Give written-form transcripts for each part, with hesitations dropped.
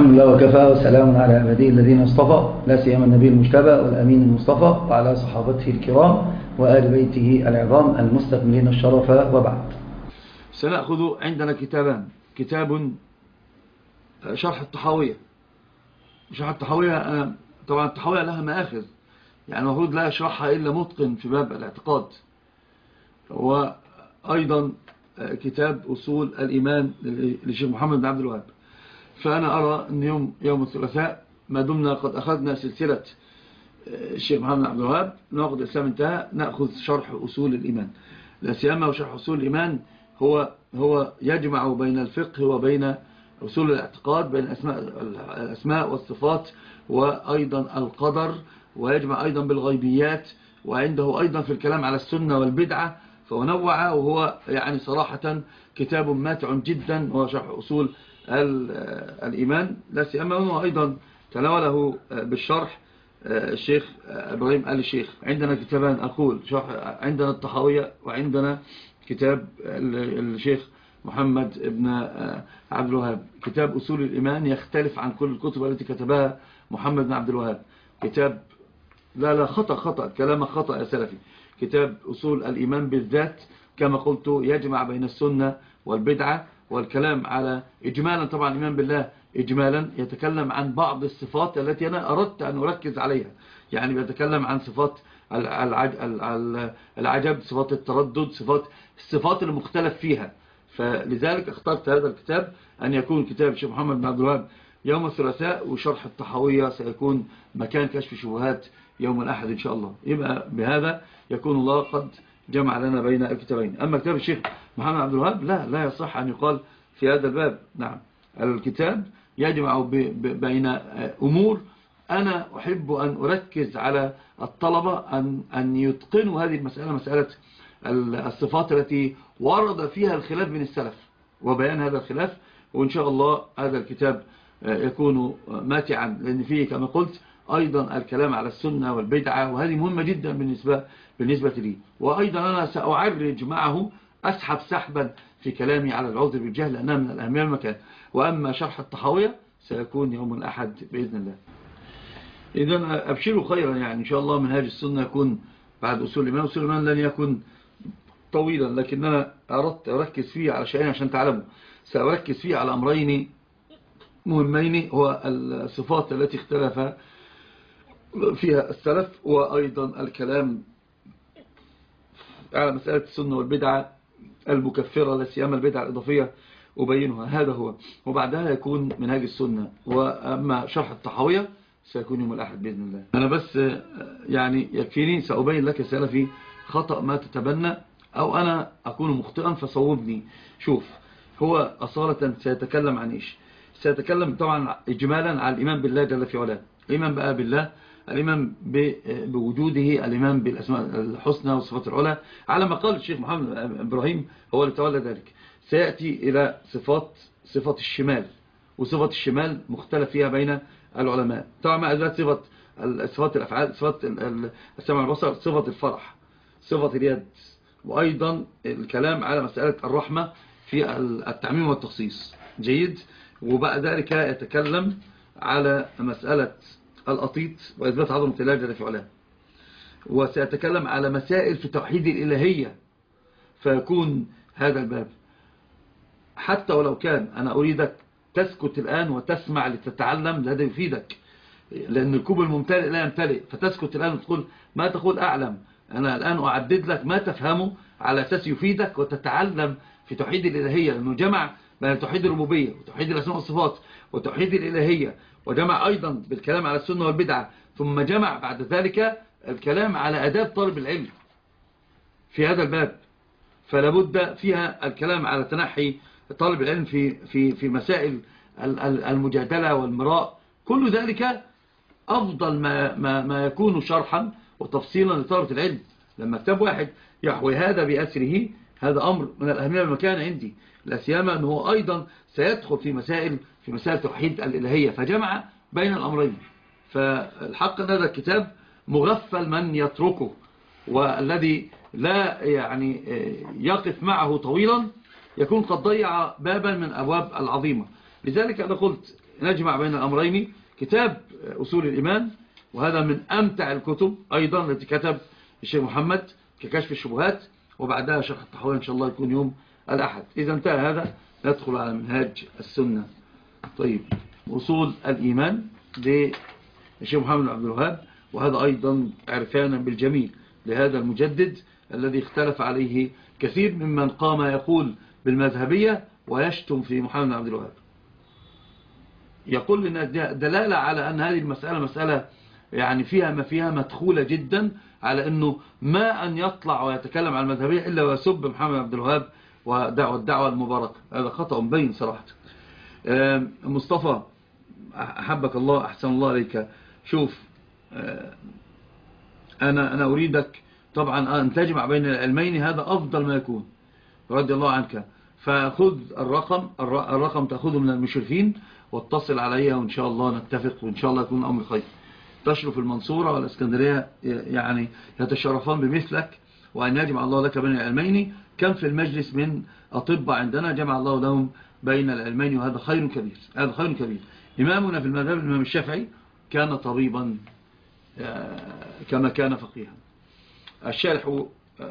الحمد لله وكفى وسلام على عباده الذين اصطفى لا سيما النبي المجتبى والأمين المصطفى وعلى صحابته الكرام وآل بيته العظام المستكملين الشرف وبعد. سنأخذ عندنا كتابان، كتاب شرح الطحاوية. شرح الطحاوية طبعا الطحاوية لها مآخذ، يعني المفروض لا يشرحها إلا متقن في باب الاعتقاد. وأيضا كتاب أصول الإيمان للشيخ محمد بن عبد الوهاب. فأنا أرى أن يوم الثلاثاء ما دمنا قد أخذنا سلسلة الشيخ محمد بن عبد الوهاب ناخذ الإسلام انتهى، نأخذ شرح أصول الإيمان. لا سيما وشرح أصول الإيمان هو يجمع بين الفقه وبين أصول الاعتقاد، بين الأسماء والصفات وأيضا القدر، ويجمع أيضا بالغيبيات، وعنده أيضا في الكلام على السنة والبدعة. فهو نوع، وهو يعني صراحة كتاب ماتع جدا، وهو شرح أصول الإيمان. لا سيما أنه أيضا تناوله بالشرح الشيخ إبراهيم آل الشيخ. عندنا كتابان أقول شرح، عندنا الطحاوية وعندنا كتاب الشيخ محمد بن عبد الوهاب. كتاب أصول الإيمان يختلف عن كل الكتب التي كتبها محمد بن عبد الوهاب. كتاب لا خطأ كلام خطأ يا سلفي. كتاب أصول الإيمان بالذات كما قلت يجمع بين السنة والبدعة، والكلام على إجمالا طبعا الإيمان بالله إجمالا يتكلم عن بعض الصفات التي أنا أردت أن أركز عليها. يعني بيتكلم عن صفات العجب، صفات التردد، الصفات المختلف فيها. فلذلك اخترت هذا الكتاب أن يكون كتاب الشيخ محمد بن عبد الوهاب يوم الثلاثاء، وشرح الطحاوية سيكون مكان كشف شبهات يوم الأحد إن شاء الله. يبقى بهذا يكون الله قد جمع لنا بين الكتابين. أما كتاب الشيخ محمد عبد الوهاب لا يصح أن يقال في هذا الباب. نعم، الكتاب يجمع بين أمور أنا أحب أن أركز على الطلبة أن يتقنوا هذه المسألة، مسألة الصفات التي ورد فيها الخلاف بين السلف وبيان هذا الخلاف. وإن شاء الله هذا الكتاب يكون ماتعا، لأن فيه كما قلت أيضا الكلام على السنة والبدعة، وهذه مهمة جدا بالنسبة لي. وأيضا أنا سأعرج معه، أسحب سحبا في كلامي على العذر بالجهل لأنها من الأهمية المكان. وأما شرح الطحاوية سيكون يوم الأحد بإذن الله. إذن أبشروا خيرا، يعني إن شاء الله منهاج السنة يكون بعد أصول الإيمان. أصول الإيمان لن يكون طويلا، لكن أنا أردت أركز فيه على شيئين عشان تعلموا. سأركز فيه على أمرين مهمين، هو الصفات التي اختلف فيها السلف، وأيضا الكلام على مسألة السنة والبدعة المكفرة، لا سيما البدعة الإضافية أبينها. هذا هو، وبعدها يكون منهاج السنة. وأما شرح الطحاوية سيكون يوم الأحد بإذن الله. أنا بس يعني يكفيني سأبين لك سلفي خطأ ما تتبنى، أو أنا أكون مخطئا فصوبني. شوف، هو أصالة سيتكلم عن إيش؟ سيتكلم طبعا إجمالا على الإيمان بالله جل في علاه. الإيمان بقى بالله، الإيمان بوجوده، الإيمان بالأسماء الحسنى والصفات العلى، على ما قال الشيخ محمد إبراهيم هو اللي تولى ذلك. سيأتي إلى صفة الشمال، وصفة الشمال مختلف فيها بين العلماء. طبعا مع ذلك صفات الأفعال، صفات السمع والبصر، صفة الفرح، صفة اليد، وأيضا الكلام على مسألة الرحمة في التعميم والتخصيص. جيد. وبعد ذلك يتكلم على مسألة الأطيط وإثبات عظمة الله جل في علاه. وسيتكلم على مسائل في توحيد الإلهية. فيكون هذا الباب، حتى ولو كان أنا أريدك تسكت الآن وتسمع لتتعلم، هذا يفيدك، لأن الكوب الممتلئ لا يمتلئ. فتسكت الآن وتقول ما تقول أعلم، أنا الآن أعدد لك ما تفهمه على أساس يفيدك وتتعلم في توحيد الإلهية، لأنه جمع بين توحيد الربوبية وتوحيد الأسماء والصفات وتوحيد الإلهية، وجمع أيضا بالكلام على السنة والبدعة، ثم جمع بعد ذلك الكلام على آداب طالب العلم في هذا الباب. فلابد فيها الكلام على تنحي طالب العلم في مسائل المجادلة والمراء. كل ذلك أفضل ما يكون شرحا وتفصيلا لطالب العلم. لما كتاب واحد يحوي هذا بأسره، هذا أمر من الأهمية المكان عندي، لا سيما أنه أيضا سيدخل في مسائل توحيد الإلهية، فجمع بين الأمرين. فالحق أن هذا الكتاب مغفل من يتركه، والذي لا يعني يقف معه طويلا يكون قد ضيع بابا من أبواب العظيمة. لذلك أنا قلت نجمع بين الأمرين. كتاب أصول الإيمان، وهذا من أمتع الكتب أيضا التي كتب الشيخ محمد ككشف الشبهات، وبعدها شرح الطحاوية إن شاء الله يكون يوم الأحد. إذا انتهى هذا ندخل على منهاج السنة. طيب، أصول الإيمان للشيخ محمد بن عبد الوهاب، وهذا أيضا عرفانا بالجميل لهذا المجدد الذي اختلف عليه كثير ممن قام يقول بالمذهبية ويشتم في محمد بن عبد الوهاب. يقول لنا دلالة على أن هذه المسألة مسألة يعني فيها ما فيها مدخولة جدا، على أنه ما أن يطلع ويتكلم عن المذهبية إلا ويسب محمد بن عبد الوهاب والدعوة المباركة. هذا خطأ مبين صراحة. مصطفى أحبك الله، أحسن الله عليك. شوف، أنا أريدك طبعا أن تجمع بين العلمين، هذا أفضل ما يكون رضي الله عنك. فخذ الرقم تأخذه من المشرفين واتصل عليها، وإن شاء الله نتفق، وإن شاء الله يكون الأمر خير. تشرف المنصورة والإسكندرية يعني يتشرفان بمثلك، وأن يجمع الله لك بين العلمين. كم في المجلس من أطباء عندنا جمع الله لهم بين العلمين، وهذا خير كبير، هذا خير كبير. إمامنا في المذهب الإمام الشافعي كان طبيبا كما كان فقيها. الشارح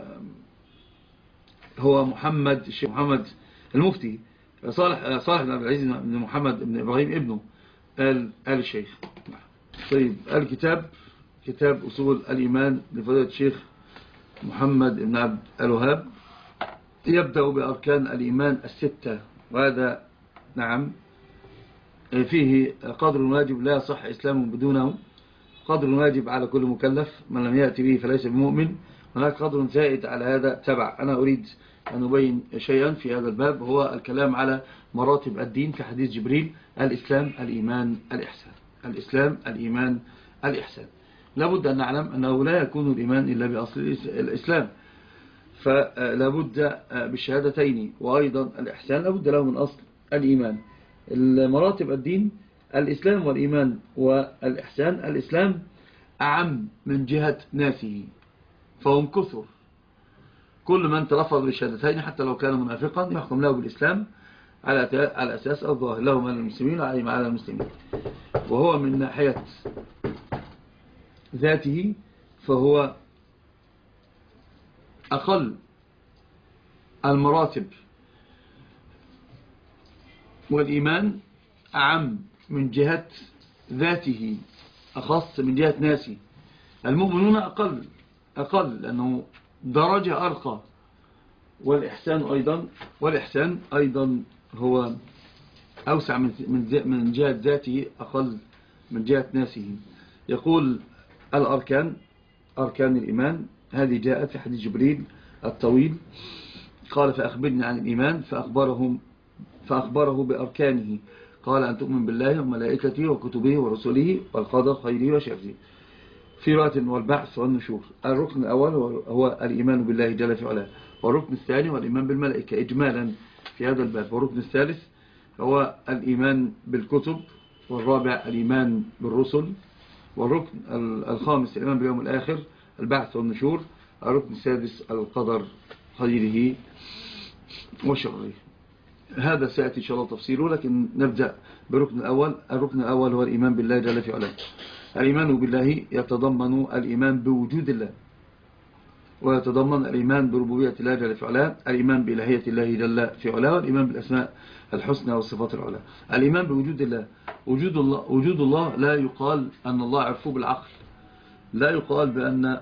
هو الشيخ محمد المفتي صالح بن عبد العزيز بن محمد بن إبراهيم ابنه آل الشيخ. طيب، الكتاب كتاب أصول الإيمان لفضيلة الشيخ محمد بن عبد الوهاب، يبدأ بأركان الإيمان الستة، وهذا نعم فيه قدر واجب لا يصح إسلام بدونه، قدر واجب على كل مكلف، من لم يأتي به فليس بمؤمن. هناك قدر زائد على هذا تبع. أنا أريد أن أبين شيئا في هذا الباب، هو الكلام على مراتب الدين في حديث جبريل: الإسلام الإيمان الإحسان. الإسلام الإيمان الإحسان. لابد أن نعلم أنه لا يكون الإيمان إلا بأصل الإسلام، فلابد بالشهادتين، وأيضا الإحسان لابد له من أصل الإيمان. المراتب الدين الإسلام والإيمان والإحسان. الإسلام أعم من جهة ناسه، فهم كثر. كل من تلفظ بالشهادتين حتى لو كان منافقا يحكم له بالإسلام على أساس الظاهر، له من المسلمين وعليهم على المسلمين. وهو من ناحية ذاته فهو أقل المراتب، والإيمان أعم من جهة ذاته، أخص من جهة ناسه. المؤمنون أقل لأنه درجة أرقى، والإحسان أيضا هو أوسع من جهة ذاته، أقل من جهة ناسه. يقول الأركان، أركان الإيمان هذه جاءت في حديث جبريل الطويل، قال: فأخبرني عن الإيمان، فأخبره بأركانه، قال: أن تؤمن بالله وملائكته وكتبه ورسله والقدر خيره وشره، في رواية والبعث والنشور. الركن الأول هو الإيمان بالله جل في علاه، والركن الثاني هو الإيمان بالملائكة إجمالا في هذا الباب، والركن الثالث هو الإيمان بالكتب، والرابع الإيمان بالرسل، والركن الخامس الإيمان باليوم الآخر، البعث والنشور، الركن السادس القدر خيره وشره. هذا سيأتي إن شاء الله تفصيله، لكن نبدأ بالركن الأول. الركن الأول هو الإيمان بالله جل في علاه. الإيمان بالله يتضمن الإيمان بوجود الله، ويتضمن الإيمان بربوبية الله جل في علاه، الإيمان بإلهية الله جل في علاه، والإيمان بالأسماء الحسنى والصفات العلى. الإيمان بوجود الله. وجود الله لا يقال أن الله عرفه بالعقل، لا يقال بأن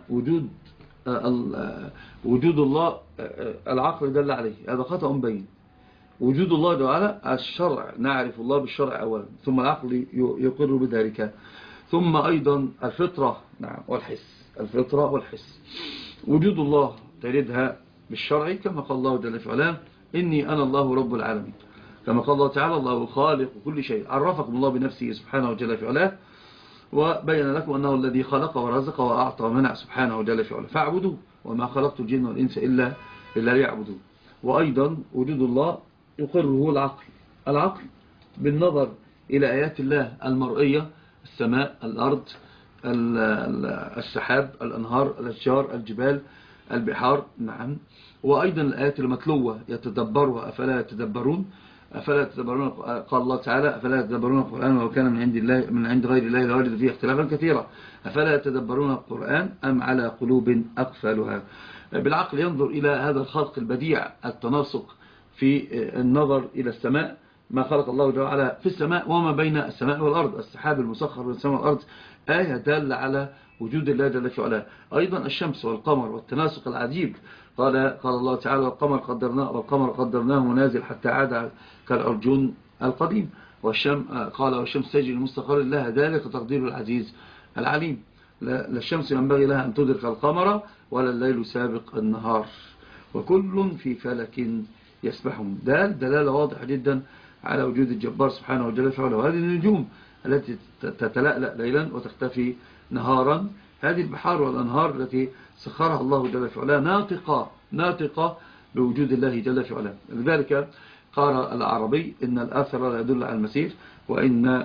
وجود الله العقل دل عليه، هذا خطأ بين. وجود الله تعالى الشرع، نعرف الله بالشرع أولا، ثم العقل يقر بذلك، ثم أيضا الفطرة نعم والحس، الفطرة والحس. وجود الله تردها بالشرع كما قال الله جل وعلا: إني أنا الله رب العالمين، كما قال الله تعالى: الله خالق كل شيء. عرفكم الله بنفسه سبحانه جل وعلا، وبين لكم أنه الذي خلق ورزق وأعطى ومنع سبحانه جل وعلا، فاعبدوه، وما خلقت الجن والإنس إلا ليعبدون. وأيضا وجود الله يقره العقل بالنظر إلى آيات الله المرئية: السماء، الأرض، السحاب، الأنهار، الأشجار، الجبال، البحار، نعم. وأيضا الآيات المتلوة يتدبرها أفلا يتدبرون. أفلا تدبرون قال الله تعالى أفلا يتدبرون القرآن ولو كان من عند غير الله لوجدوا فيه اختلافا كثيرا. أفلا يتدبرون القرآن أم على قلوب أقفالها. بالعقل ينظر إلى هذا الخلق البديع، التناسق في النظر إلى السماء، ما خلق الله جل وعلا في السماء وما بين السماء والأرض، السحاب المسخر بين السماء والأرض آية دالة على وجود الله جل وعلا. أيضا الشمس والقمر والتناسق العجيب، قال الله تعالى والقمر قدرناه منازل حتى عاد كالعرجون القديم، قال والشمس تجري لمستقر لها ذلك تقدير العزيز العليم. لا الشمس ينبغي لها أن تدرك القمر ولا الليل سابق النهار وكل في فلك يسبحون. دلالة واضحة جدا على وجود الجبار سبحانه وتعالى. وهذه النجوم التي تتلألأ ليلا وتختفي نهارا، هذه البحار والأنهار التي سخرها الله جل وعلا ناطقة بوجود الله جل وعلا. لذلك قال العربي إن الآثر لا يدل على المسير، وإن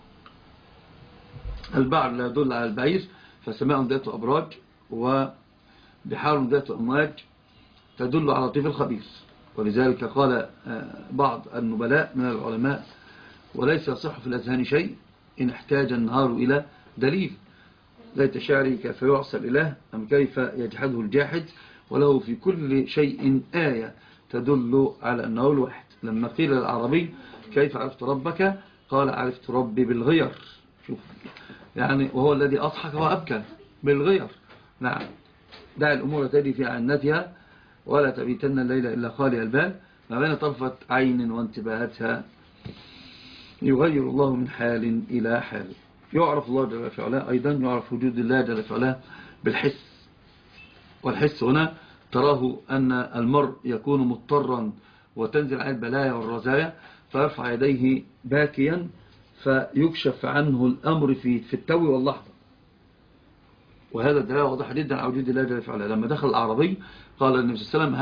البعر لا يدل على البعير، فسماء ذات أبراج وبحار ذات أمواج تدل على طيف الخبير. ولذلك قال بعض النبلاء من العلماء وليس يصح في الأذهان شيء إن احتاج النهار إلى دليل. ليت شعري كيف يعصى الإله أم كيف يجحده الجاحد وله في كل شيء آية تدل على أنه الواحد. لما قيل العربي كيف عرفت ربك قال عرفت ربي بالغير. شوف يعني وهو الذي أضحك وأبكى بالغير. نعم دع الأمور تجري في عنتها ولا تبيتن الليل إلا خالي البال، ما بين طرفة عين وانتباهاتها يغير الله من حال إلى حال. يعرف الله جل وعلا أيضا، يعرف وجود الله جل وعلا بالحس. والحس هنا تراه أن المرء يكون مضطرا وتنزل عليه البلايا والرزايا فيرفع يديه باكيا فيكشف عنه الأمر في التو واللحظة. وهذا دلالة واضحة جدا على وجود الله جل وعلا. لما دخل العربي قال النبي صلى الله عليه وسلم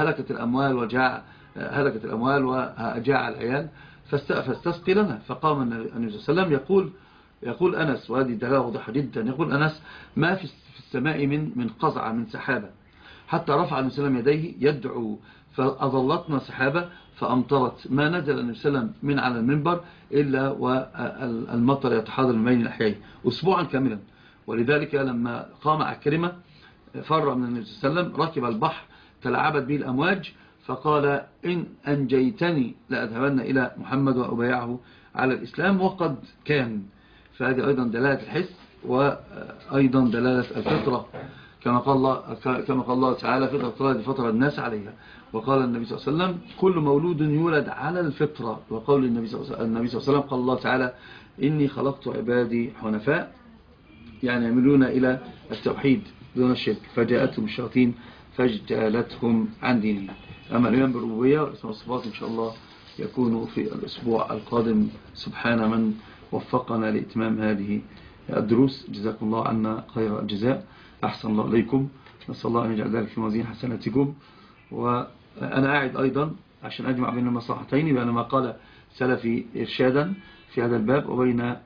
هلكت الأموال وجاع العيال فاستسقي لنا. فقام النبي صلى الله عليه وسلم يقول أنس، وهذه دلالة واضحة جدا، يقول أنس ما في السماء من قزعة من سحابة حتى رفع النبي صلى الله عليه وسلم يديه يدعو فأظلتنا سحابة فأمطرت، ما نزل النبي صلى الله عليه وسلم من على المنبر إلا والمطر يتحاضر من بين الأحياء أسبوعا كاملا. ولذلك لما قام عكرمة فر من النبي صلى الله عليه وسلم ركب البحر تلعبت به الأمواج فقال إن أنجيتني لأذهبن إلى محمد وأبايعه على الإسلام، وقد كان. فهذه أيضا دلالة الحس وأيضا دلالة الفطرة كما قال الله تعالى فطرة الذي فطر الناس عليها. وقال النبي صلى الله عليه وسلم كل مولود يولد على الفطرة. وقول النبي صلى الله عليه وسلم قال الله تعالى إني خلقت عبادي حنفاء، يعني يميلون إلى التوحيد دون الشرك، فجاءتهم الشياطين فاجتالتهم عن دينهم. أما الإيمان بالربوبية والأسماء والصفات إن شاء الله يكون في الأسبوع القادم. سبحان من وفقنا لإتمام هذه الدروس. جزاكم الله عنا خير الجزاء، أحسن الله إليكم، نسأل الله أن يجعل ذلك في موازين حسناتكم. وأنا أعد أيضا عشان أجمع بين المصلحتين بأن ما قال سلفي إرشادا في هذا الباب وبين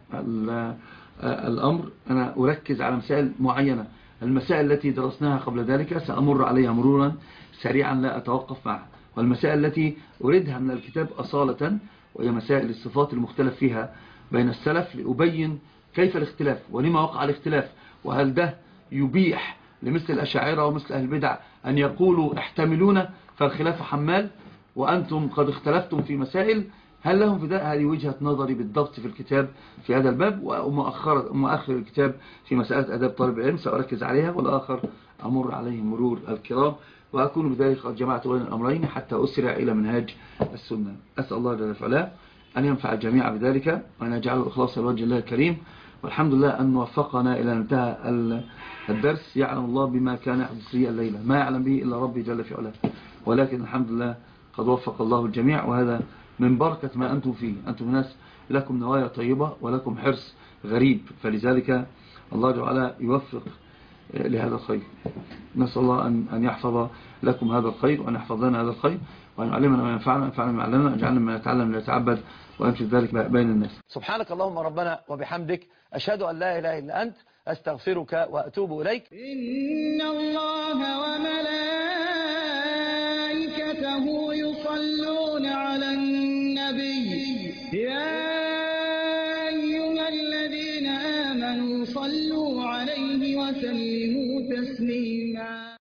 الأمر، أنا أركز على مسائل معينة. المسائل التي درسناها قبل ذلك سأمر عليها مرورا سريعا لا أتوقف معها، والمسائل التي أريدها من الكتاب أصالة وهي مسائل الصفات المختلف فيها بين السلف لأبين كيف الاختلاف ولما وقع الاختلاف، وهل ده يبيح لمثل الأشاعرة ومثل أهل البدع أن يقولوا احتملون فالخلاف حمال وأنتم قد اختلفتم في مسائل، هل لهم في ذلك؟ هذه وجهة نظري بالضبط في الكتاب في هذا الباب، ومؤخر الكتاب في مسألة أداب طالب العلم سأركز عليها، والآخر أمر عليه مرور الكرام، وأكون بذلك قد جمعت بين الأمرين حتى أسرع إلى منهاج السنة. أسأل الله جل وعلا أن ينفع الجميع بذلك وأن يجعله إخلاصا لوجه الله الكريم. والحمد لله أن وفقنا إلى انتهى الدرس. يعلم الله بما كان يحدث لي الليلة، ما يعلم به إلا ربي جل وعلا، ولكن الحمد لله قد وفق الله الجميع، وهذا من بركة ما أنتم فيه. أنتم ناس لكم نوايا طيبة ولكم حرص غريب، فلذلك الله جل وعلا يوفق لهذا الخير. نسأل الله أن يحفظ لكم هذا الخير وأن يحفظ لنا هذا الخير وأن يعلمنا ما ينفعنا وينفعنا ما علمنا، أجعلنا ما نتعلم لنتعبد وأنشر ذلك بين الناس. سبحانك اللهم ربنا وبحمدك، أشهد أن لا إله إلا أنت، أستغفرك وأتوب إليك. إن الله وملائكته يصلون على النبي النبي يا أيها الذين آمنوا صلوا عليه وسلموا تسليما.